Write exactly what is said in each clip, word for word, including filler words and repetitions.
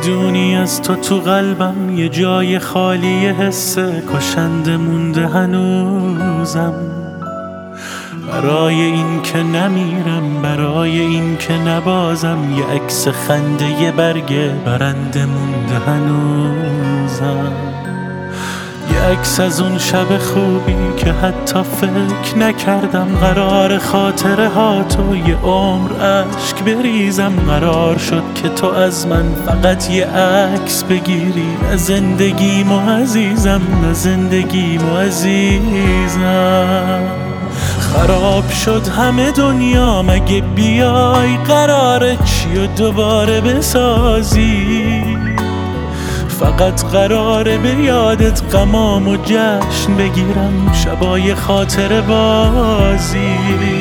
میدونی از تو تو قلبم یه جای خالی حسه کشنده مونده هنوزم. برای این که نمیرم، برای این که نبازم، یه عکس خنده یه برگه برنده مونده هنوزم. یه عکس از اون شب خوبی که حتی فکر نکردم قرار خاطره ها تو یه عمر عشق بریزم. قرار شد که تو از من فقط یه عکس بگیری، نه زندگیمو عزیزم، نه زندگیمو عزیزم. خراب شد همه دنیا، مگه بیای قراره چی و دوباره بسازی؟ فقط قراره به یادت غمام و جشن بگیرم، شبای خاطر بازی.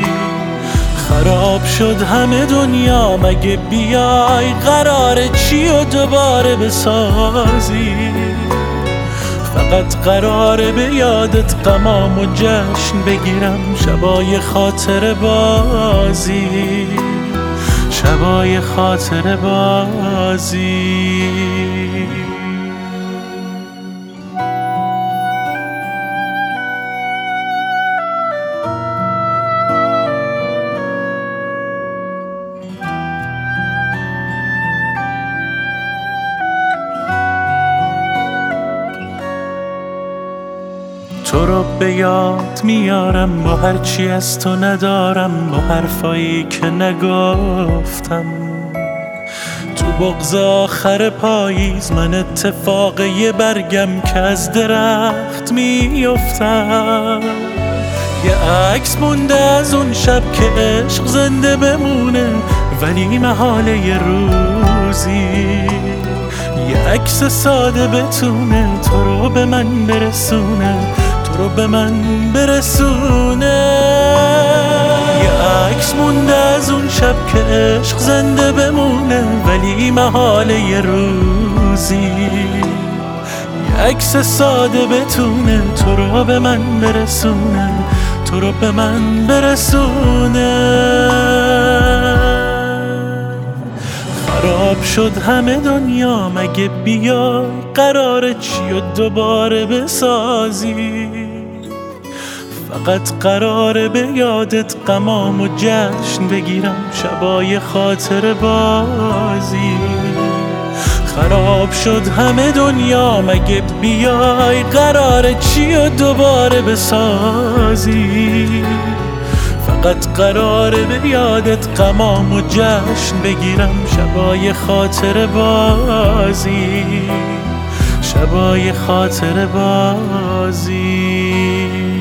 خراب شد همه دنیا، مگه بیای قراره چی و دوباره بسازی؟ فقط قراره به یادت غمام و جشن بگیرم، شبای خاطر بازی، شبای خاطر بازی. تو رو به یاد میارم با هرچی از تو ندارم، با حرفایی که نگفتم. تو بغض آخر پاییز من اتفاق یه برگم که از درخت میافتم. یه عکس مونده از اون شب که عشق زنده بمونه، ولی محاله یه روزی یه عکس ساده بتونه تو رو به من برسونه، تو رو به من برسونه. یه عکس مونده از اون شب که عشق زنده بمونه، ولی محاله یه روزی یه عکس ساده بتونه تو رو به من برسونه، تو رو به من برسونه. خراب شد همه دنیا، مگه بیای قراره چی و دوباره بسازی؟ فقط قراره به یادت غمام و جشن بگیرم، شبای خاطر بازی. خراب شد همه دنیا، مگه بیای قراره چی و دوباره بسازی؟ فقط قراره به یادت غمام و جشن بگیرم، شبای خاطر بازی، شبای خاطر بازی.